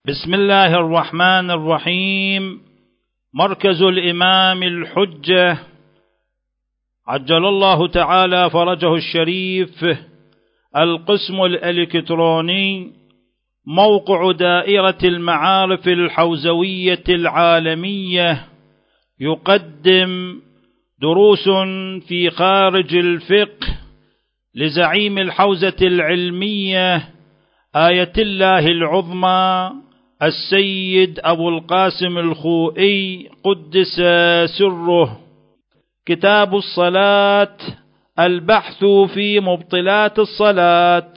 بسم الله الرحمن الرحيم. مركز الإمام الحجة عجل الله تعالى فرجه الشريف، القسم الإلكتروني، موقع دائرة المعارف الحوزوية العالمية، يقدم دروس في خارج الفقه لزعيم الحوزة العلمية آية الله العظمى السيد أبو القاسم الخوئي قدس سره. كتاب الصلاة، البحث في مبطلات الصلاة.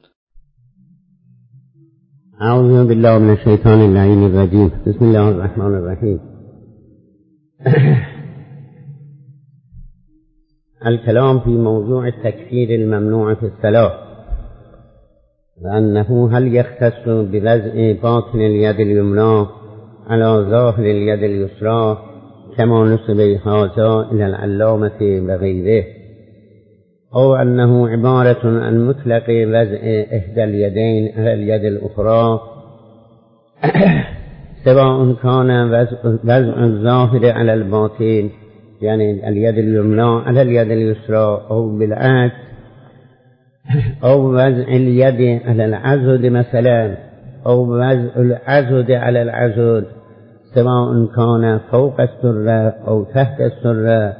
أعوذ بالله من الشيطان اللعين الرجيم. بسم الله الرحمن الرحيم. الكلام في موضوع التكفير الممنوع في الصلاة، وأنه هل يختص بوضع باطن اليد اليمنى على ظاهر اليد اليسرى كما نسب هذا إلى العلامة وغيره، أو أنه عبارة عن مطلق وضع إحدى اليدين على اليد الأخرى سواء كان وضع الظاهر على الباطن يعني اليد اليمنى على اليد اليسرى أو بالعكس، أو وضع اليد على العضد مثلا، أو وضع العضد على العضد سواء كان فوق السرة أو تحت السرة،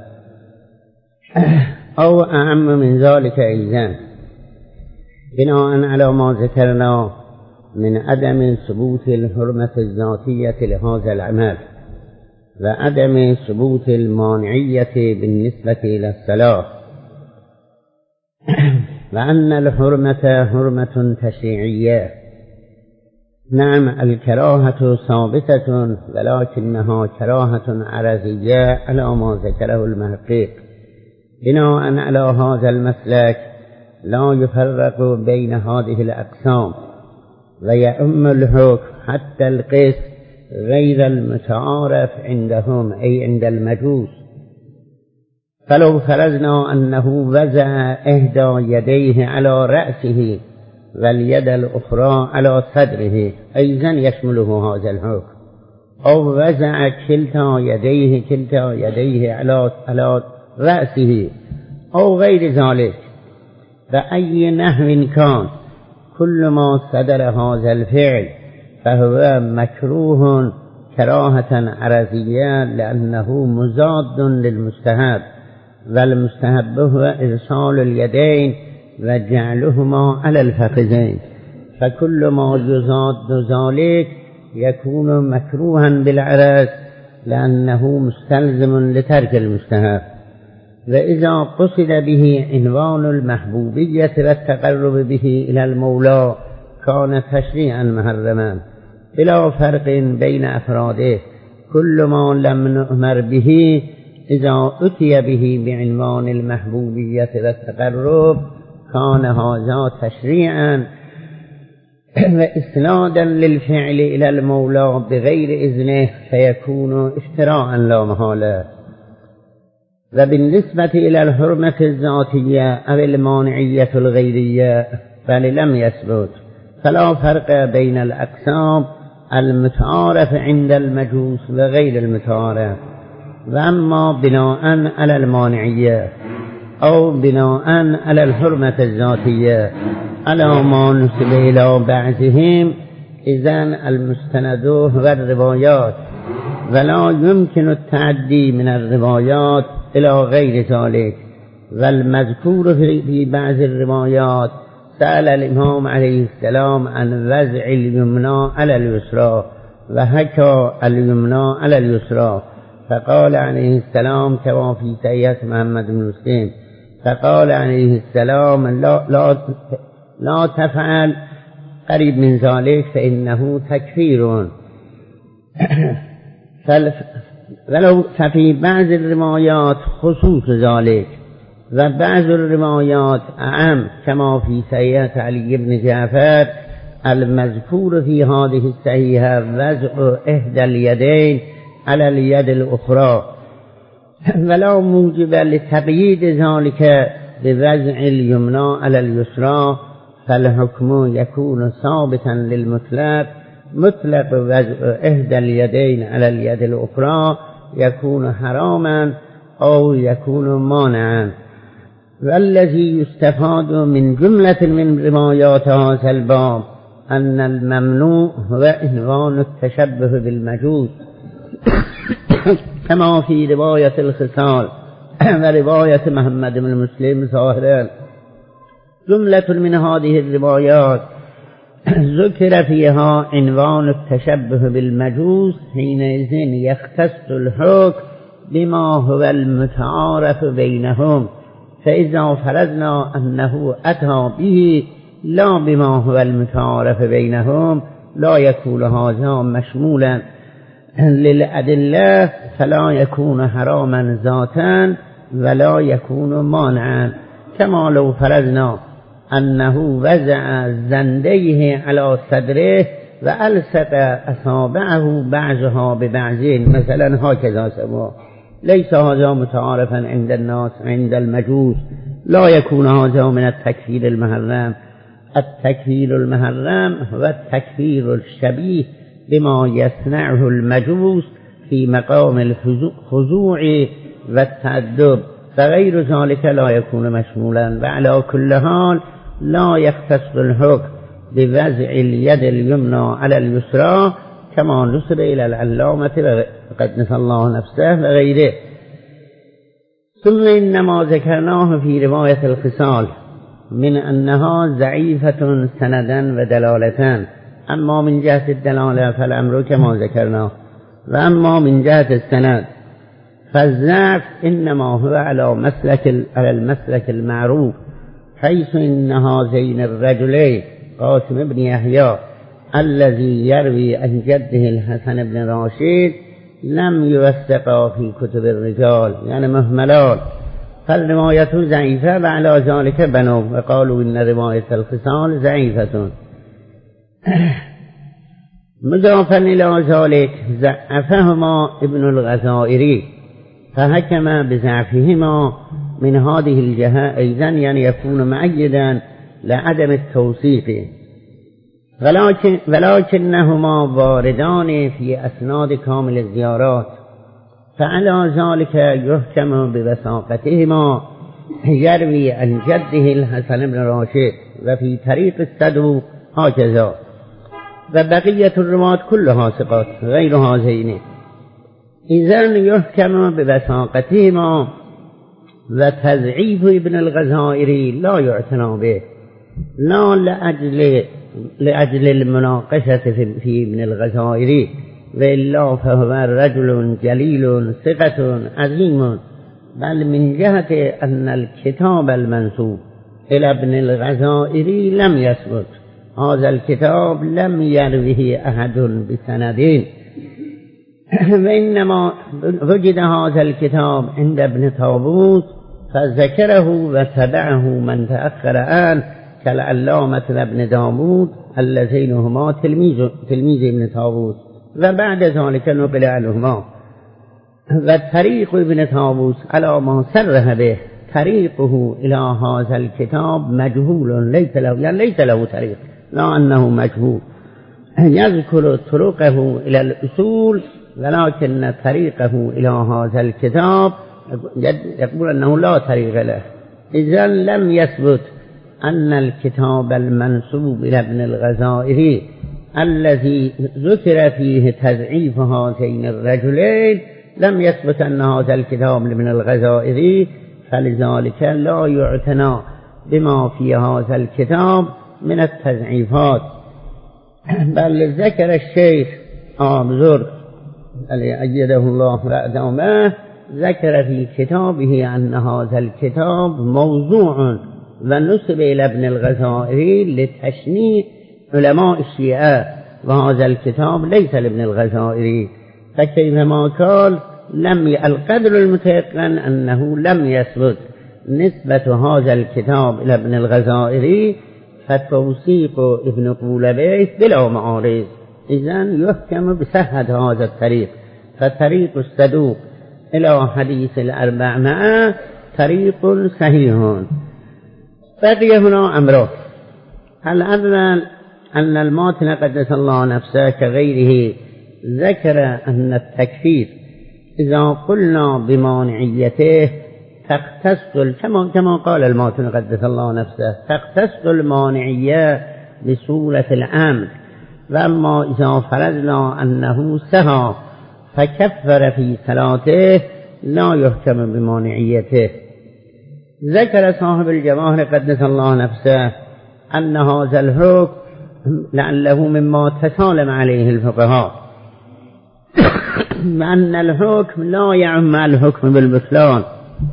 أو أعم من ذلك أيضا، بناء على ما ذكرنا من عدم ثبوت الحرمة الذاتية لهذا العمل وعدم ثبوت المانعية بالنسبة إلى الصلاة، وأن الحرمة حرمة تشريعية. نعم، الكراهة ثابتة ولكنها كراهة عرضية على ما ذكره المحقق. بناء على هذا المسلك لا يفرق بين هذه الأقسام ويؤم الحكم حتى القسم غير المتعارف عندهم أي عند المجوس. فلو فرضنا أنه وضع إحدى يديه على رأسه واليد الأخرى على صدره أيضا يشمله هذا الحكم، أو وضع كلتا يديه على رأسه أو غير ذلك، بأي نحو كان، كل ما صدر هذا الفعل فهو مكروه كراهة عرضية لأنه مضاد للمستحب، والمستحب هو إرسال اليدين وجعلهما على الفخذين، فكل ما يضاد ذلك يكون مكروها بالعرض لأنه مستلزم لترك المستحب. وإذا قصد به عنوان المحبوبية والتقرب به إلى المولى كان تشريعا محرما بلا فرق بين أفراده. كل ما لم نؤمر به إذا أتي به بعنوان المحبوبية والتقرب كان هذا تشريعا وإسنادا للفعل إلى المولى بغير إذنه فيكون اشتراعا لا محالة. وبالنسبة إلى الحرمة الذاتية أو المانعية الغيرية فلم يثبت، فلا فرق بين الأقسام المتعارف عند المجوس وغير المتعارف. وأما بناء على المانعية أو بناء على الحرمة الذاتية على ما نسب إلى بعضهم إذن المستند هو الروايات، ولا يمكن التعدي من الروايات إلى غير ذلك. والمذكور في بعض الروايات سأل الإمام عليه السلام عن وضع اليمنى على اليسرى وحكى اليمنى على اليسرى، فقال عليه السلام كما في صحيح محمد بن مسلم، فقال عليه السلام لا تفعل قريب من ذلك فإنه تكفير. ولو ففي بعض الروايات خصوص ذلك، وبعض الروايات أعم كما في صحيح علي بن جعفر المذكور في هذه الصحيحة وضع إحدى اليدين على اليد الأخرى، ولا موجب لتقييد ذلك بوضع اليمنى على اليسرى، فالحكم يكون ثابتا للمطلق مطلق وضع إحدى اليدين على اليد الأخرى يكون حراما أو يكون مانعا. والذي يستفاد من جملة من روايات هذا الباب أن الممنوع هو عنوان التشبه بالمجوس كما في رواية الخصال ورواية محمد بن مسلم ظاهرا. جملة من هذه الروايات ذكر فيها عنوان التشبه بالمجوس، حينئذ يختص الحكم بما هو المتعارف بينهم، فإذا فرضنا أنه أتى به لا بما هو المتعارف بينهم لا يكون هذا مشمولا للأدلة، فلا يكون حراما ذاتا ولا يكون مانعا. كما لو فرضنا أنه وضع زنديه على صدره وألصق أصابعه بعضها ببعض مثلا هكذا سوا، ليس هذا متعارفا عند الناس عند المجوس، لا يكون هذا من التكفير المحرم. التكفير المحرم هو التكفير الشبيه بما يصنعه المجوس في مقام الخضوع والتأدب، فغير ذلك لا يكون مشمولا. وعلى كل حال لا يختص الحكم بوضع اليد اليمنى على اليسرى كما نسب إلى العلامة قدس الله نفسه وغيره. ثم إنما ذكرناه في رواية الخصال من أنها ضعيفة سندا ودلالة، أما من جهة الدلالة فالأمر كما ذكرناه، وأما من جهة السند فالضعف إنما هو على المسلك المعروف، حيث إن هذين الرجلين قاسم بن يحيى الذي يروي عن جده الحسن بن راشد لم يوثقا في كتب الرجال، يعني مهملان، فالرواية ضعيفة، وعلى ذلك بنوا وقالوا إن رواية الخصال ضعيفة. مضافا إلى ذلك ضعفهما ابن الغزائري فحكم بضعفهما من هذه الجهة أيضا، يعني يكون معيدا لعدم التوثيق، ولكنهما واردان في أسناد كامل الزيارات، فعلى ذلك يحكم بوثاقتهما. يروي عن جده الحسن بن راشد وفي طريق الصدوق هكذا، وبقية الرواة كلها ثقات غير هذين، إذن يحكم بوثاقتهما. وتضعيف ابن الغزائري لا يعتنى به، لا لأجل المناقشة في ابن الغزائري، وإلا فهو رجل جليل ثقة عظيم، بل من جهة أن الكتاب المنسوب إلى ابن الغزائري لم يثبت، هذا الكتاب لم يروه أحد بسندين، وإنما وجد هذا الكتاب عند ابن طاووس فذكره وتبعه من تأخر عنه كالعلامة ابن داود اللذين هما تلميذ ابن طاووس، وبعد ذلك نقل عنهما. وطريق ابن طاووس على ما صرح به، طريقه إلى هذا الكتاب مجهول، ليس له طريق، لا أنه مجهول، يذكر طرقه إلى الأصول، ولكن طريقه إلى هذا الكتاب يقول أنه لا طريق له. إذن لم يثبت أن الكتاب المنسوب إلى ابن الغزائري الذي ذكر فيه تضعيف هذين الرجلين لم يثبت أن هذا الكتاب لابن الغزائري، فلذلك لا يعتنى بما في هذا الكتاب من التضعيفات. بل ذكر الشيخ بزرگ أيده الله وأدامه ذكر في كتابه أن هذا الكتاب موضوع ونسب إلى ابن الغزائري لتشنيع علماء الشيعة، وهذا الكتاب ليس لابن الغزائري، فكيفما قال القدر المتيقن أنه لم يثبت نسبة هذا الكتاب إلى ابن الغزائري، فتوثيق ابن قولبيس بلا معارض. إذن يحكم بصحة هذا الطريق، فطريق الصدوق إلى حديث الأربعمائة طريق صحيح. بقي هنا أمره: الأول أن الماتن قدس الله نفسه كغيره ذكر أن التكفير إذا قلنا بمانعيته تختص كما قال الماتن قدس الله نفسه تختص المانعية بصورة الأمر، وأما إذا فرضنا أنه سهى فكفر في صلاته لا يحكم بمانعيته. ذكر صاحب الجواهر قدس الله نفسه أن هذا الحكم لعله مما تسالم عليه الفقهاء، وأن الحكم لا يعم الحكم بالبطلان،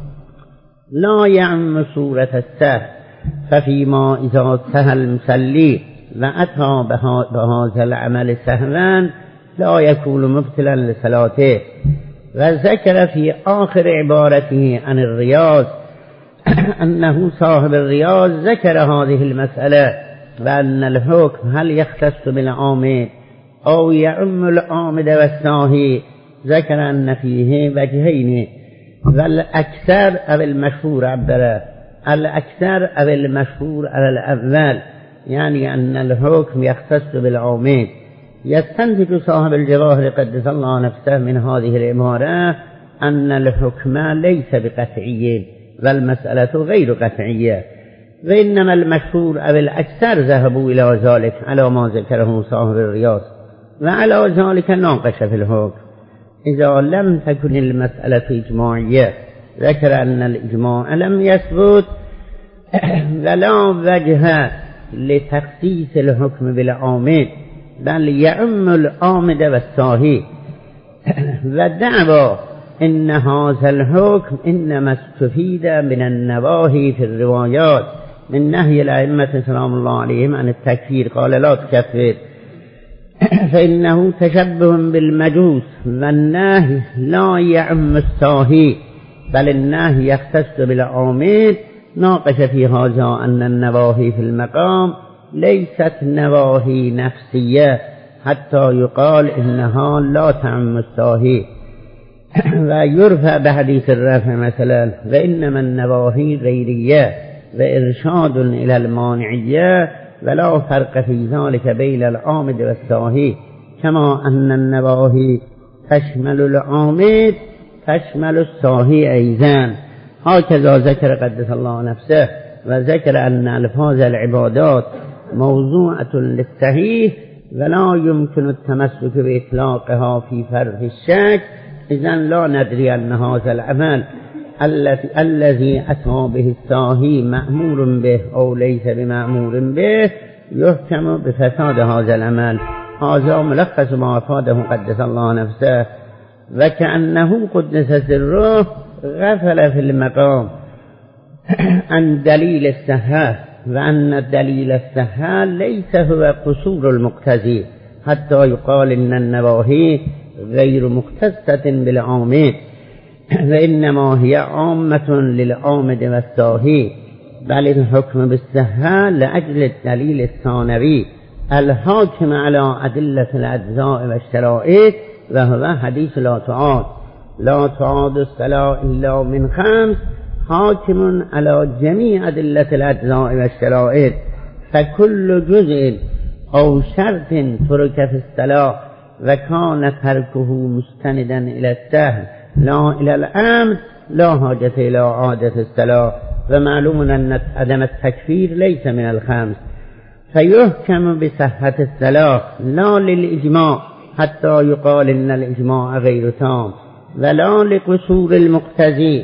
لا يعم صورة السهو، ففيما إذا سهى المصلي وأتى بهذا العمل سهوا لا يكون مبطلا لصلاته. وذكر في آخر عبارته عن الرياض أنه صاحب الرياض ذكر هذه المسألة، وأن الحكم هل يختص بالعامد أو يعم العامد والساهي، ذكر أن فيه وجهين، والأكثر أو المشهور عبره الأكثر أو المشهور على الأول، يعني أن الحكم يختص بالعامد. يستنتج صاحب الجواهر قدس الله نفسه من هذه العبارة أن الحكم ليس بقطعي والمسألة غير قطعية، وإنما المشهور أو الأكثر ذهبوا إلى ذلك على ما ذكره صاحب الرياض، وعلى ذلك ناقش في الحكم إذا لم تكن المسألة إجماعية. ذكر أن الإجماع لم يثبت ولا وجه لتخصيص الحكم بالعامد، بل يعم العامد والساهي. والدعوى إن هذا الحكم إنما استفيد من النواهي في الروايات من نهي الأئمة سلام الله عليهم عن التكفير، قال لا تكفر فإنه تشبه بالمجوس، والنهي لا يعم الساهي بل النهي يختص بالعامد. ناقش في هذا أن النواهي في المقام ليست نواهي نفسية حتى يقال إنها لا تعم الساهي، ويرفع بحديث الرفع مثلا، وإنما النواهي غيرية وإرشاد إلى المانعية، ولا فرق في ذلك بين العامد والساهي، كما أن النواهي تشمل العامد تشمل الساهي أيضا. هكذا ذكر قدس الله نفسه، وذكر أن ألفاظ العبادات موضوعة للصحيح ولا يمكن التمسك بإطلاقها في فرض الشك، إذن لا ندري أن هذا العمل الذي أتى به الساهي مأمور به أو ليس بمأمور به يحكم بفساد هذا العمل. هذا ملخص ما أفاده قدس الله نفسه. وكأنه قدس سره غفل في المقام عن دليل السهاه، وأن الدليل السهاه ليس هو قصور المقتضي حتى يقال إن النواهي غير مختصة بالعامد، وإنما هي عامة للعامد والساهي، بل الحكم بالسهاه لأجل الدليل الثانوي الحاكم على أدلة الأجزاء والشرائط، وهو حديث لا تعاد الصلاة إلا من 5، حاكم على جميع أدلة الأجزاء والشرائط، فكل جزء أو شرط ترك في الصلاة وكان تركه مستندا إلى السهل لا إلى الأمر لا حاجة إلى عادة الصلاة. ومعلوم أن عدم التكفير ليس من 5، فيحكم بصحة الصلاة لا للإجماع حتى يقال إن الإجماع غير تام، ولا لقصور المقتضي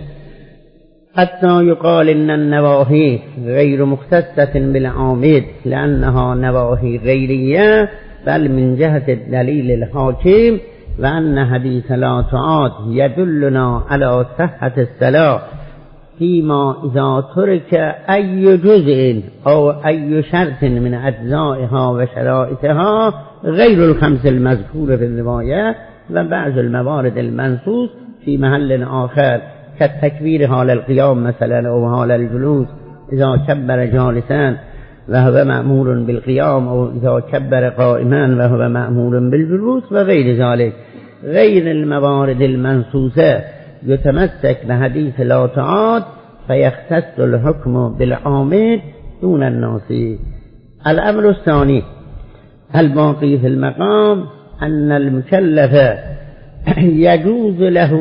حتى يقال إن النواهي غير مختصة بالعامد لأنها نواهي غيرية، بل من جهة الدليل الحاكم. وأن حديث لا تعاد يدلنا على صحة الصلاة فيما إذا ترك أي جزء أو أي شرط من أجزائها وشرائطها غير 5 المذكور في الرواية، وبعض الموارد المنصوص في محل آخر كالتكبير حال القيام مثلا أو حال الجلوس إذا كبر جالسا وهو مأمور بالقيام، أو إذا كبر قائما وهو مأمور بالجلوس وغير ذلك. غير الموارد المنصوصة يتمسك بحديث لا تعاد فيختص الحكم بالعامد دون الناسي. الأمر الثاني الباقي في المقام أن المكلف يجوز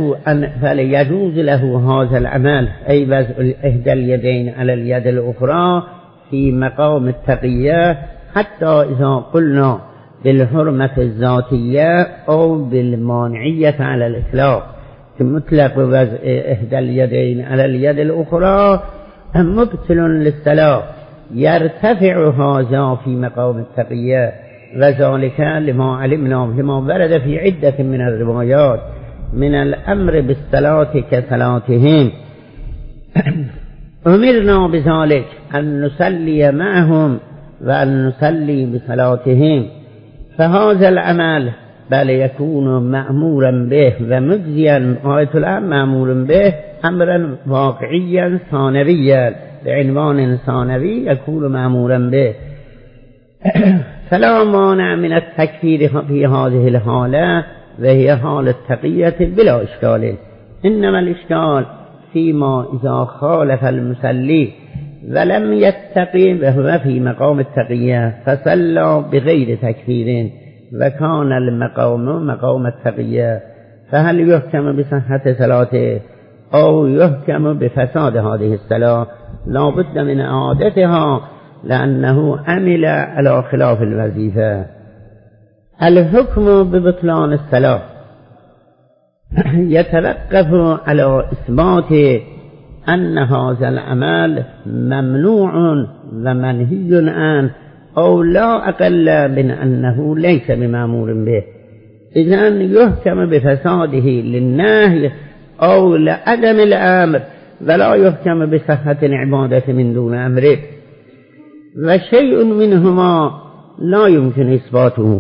له هذا العمل، أي وضع إحدى اليدين على اليد الأخرى في مقام التقية، حتى إذا قلنا بالحرمة الذاتية أو بالمانعية على الإطلاق، مطلق وضع إحدى اليدين على اليد الأخرى مبطل للصلاة، يرتفع هذا في مقام التقية، وذلك لما علمنا لما ورد في عدة من الروايات من الأمر بالصلاة كصلاتهم. أمرنا بذلك أن نصلي معهم وأن نصلي بصلاتهم، فهذا العمل بل يكون مأمورا به ومجزيا آية الآن مأمور به أمرا واقعيا ثانويا بعنوان ثانوي يكون مأمورا به، فلا مانع من التكفير في هذه الحالة وهي حال التقية بلا إشكال، إنما الإشكال فيما إذا خالف المصلي ولم يتقي وهو في مقام التقية فصلى بغير تكفير وكان المقام مقام التقية، فهل يحكم بصحة صلاته أو يحكم بفساد هذه الصلاة؟ لا بد من إعادتها لأنه عمل على خلاف الوظيفة. الحكم ببطلان الصلاة يتوقف على إثبات أن هذا العمل ممنوع ومنهي عنه أو لا أقل من أنه ليس بمأمور به، إذن يحكم بفساده للنهي أو لعدم الأمر ولا يحكم بصحة العبادة من دون أمره، وشيء منهما لا يمكن إثباته،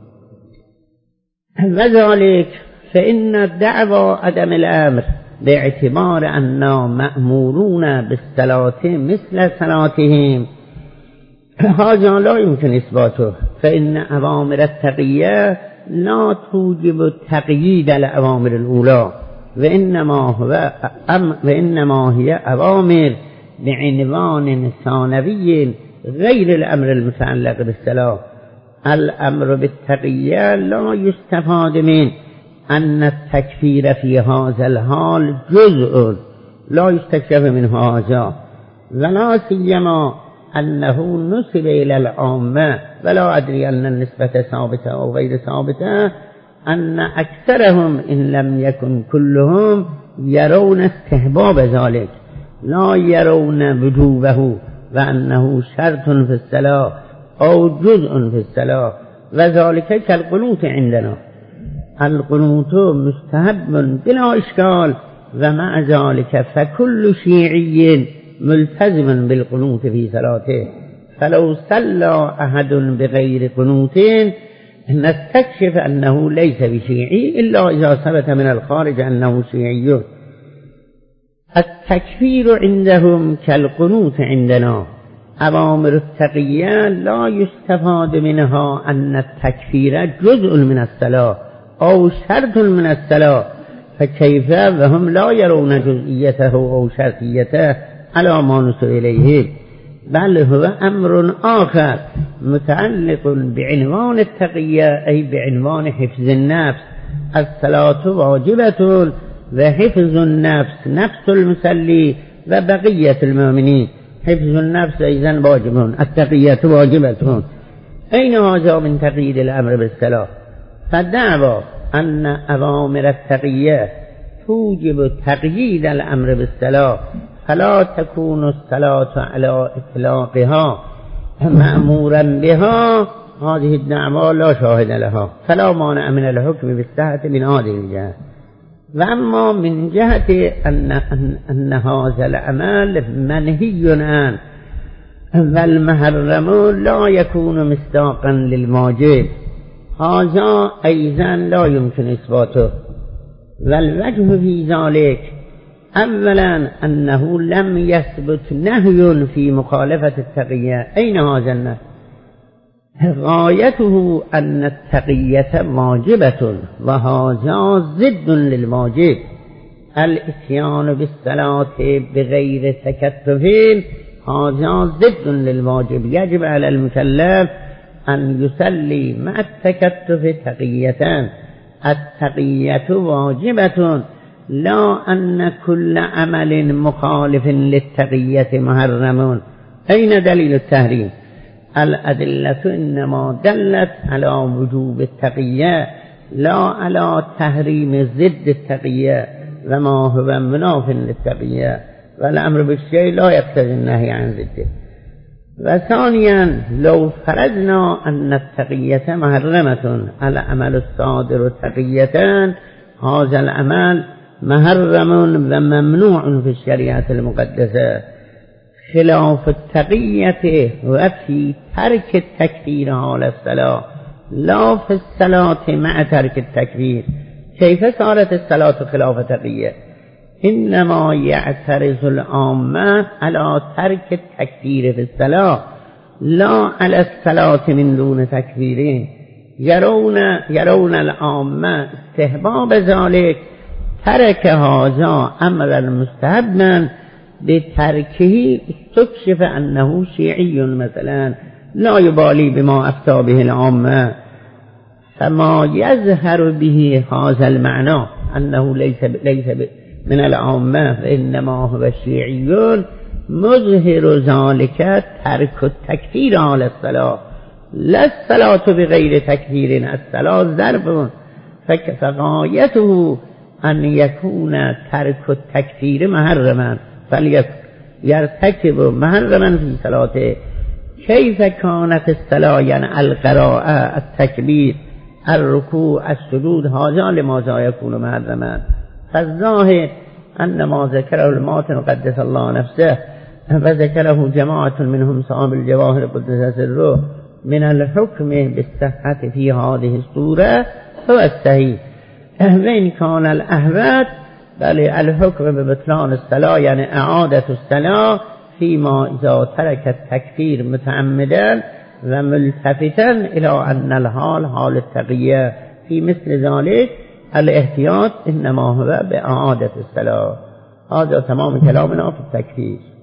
وذلك فإن دعوى عدم الأمر باعتبار أننا مأمورون بالصلاة مثل صلاتهم هذا لا يمكن إثباته، فإن أوامر التقية لا توجب تقييد الأوامر الأولى، وإنما هي أوامر بعنوان ثانوي غير الأمر المتعلق بالصلاة. الأمر بالتقية لا يستفاد من أن التكفير في هذا الحال جزء لا يستكشف منه هذا، ولا سيما أنه نسب إلى العامة، ولا أدري أن النسبة ثابتة أو غير ثابتة، أن أكثرهم إن لم يكن كلهم يرون استحباب ذلك لا يرون وجوبه وأنه شرط في الصلاة أو جزء في الصلاة، وذلك كالقنوت عندنا، القنوت مستحب بلا إشكال، ومع ذلك فكل شيعي ملتزم بالقنوت في صلاته، فلو صلى أحد بغير قنوت نستكشف أنه ليس بشيعي إلا إذا ثبت من الخارج أنه شيعي. التكفير عندهم كالقنوت عندنا. أوامر التقية لا يستفاد منها أن التكفير جزء من الصلاة أو شرط من الصلاة، فكيف وهم لا يرون جزئيته أو شرطيته على ما نسب إليه، بل هو أمر آخر متعلق بعنوان التقية، أي بعنوان حفظ النفس. الصلاة واجبة وحفظ النفس نفس المصلي وبقية المؤمنين، حفظ النفس أيضا واجب، التقية واجبة. أين هذا من تقييد الأمر بالصلاة؟ فالدعوة أن أوامر التقية توجب تقييد الأمر بالصلاة فلا تكون الصلاة على إطلاقها مأمورا بها، هذه الدعوة لا شاهد لها، فلا مانع من الحكم بالصحة من هذه الجهة. وأما من جهة أن هذا العمل منهي عنه والمحرم لا يكون مصداقا للواجب، هذا أيضا لا يمكن إثباته. والوجه في ذلك أولا أنه لم يثبت نهي في مخالفة التقية. أين هذا النهي؟ غايته أن التقية واجبة وهذا ضد للواجب. الاتيان بالصلاة بغير تكتف هذا ضد للواجب، يجب على المكلف أن يصلي مع التكتف تقية. التقية واجبة، لا أن كل عمل مخالف للتقية محرم. أين دليل التحريم؟ الأدلة إنما دلت على وجوب التقية لا على تحريم ضد التقية وما هو مناف للتقية، والأمر بالشيء لا يقتضي النهي عن ضده. وثانيا لو فرضنا أن التقية محرمة، العمل الصادر تقية، هذا العمل محرم وممنوع في الشريعة المقدسة، خلاف التقية وفي ترك التكفير على الصلاة، لا في الصلاة مع ترك التكفير. كيف صارت الصلاة خلاف تقية؟ إنما يعترض العامة على ترك التكفير في الصلاة لا على الصلاة من دون تكفير. يرون العامة استحباب ذلك، ترك هذا أمرا مستحبا، بتركه استكشف أنه شيعي مثلا، لا يبالي بما أفتى به العامة. فما يظهر به هذا المعنى أنه ليس من العامة وإنما هو شيعي، مظهر ذلك ترك التكفير على الصلاة، لا الصلاة بغير تكفير، الصلاة ضرب، فغايته أن يكون ترك التكفير محرما فليرتكب محرما في صلاته. كيف كانت الصلاة؟ يعني القراءة، التكبير، الركوع، السجود، هذا لماذا يكون محرما؟ فالظاهر أن ما ذكره الماتن قدس الله نفسه فذكره جماعة منهم صاحب الجواهر قدس سره من الحكم بالصحة في هذه الصورة هو الصحيح، وإن كان الأحوط بل الحكم ببطلان الصلاة يعني إعادة الصلاة فيما إذا ترك التكفير متعمدا وملتفتا إلى أن الحال حال التقية، في مثل ذلك الاحتياط إنما هو بإعادة الصلاة. هذا تمام كلامنا في التكفير.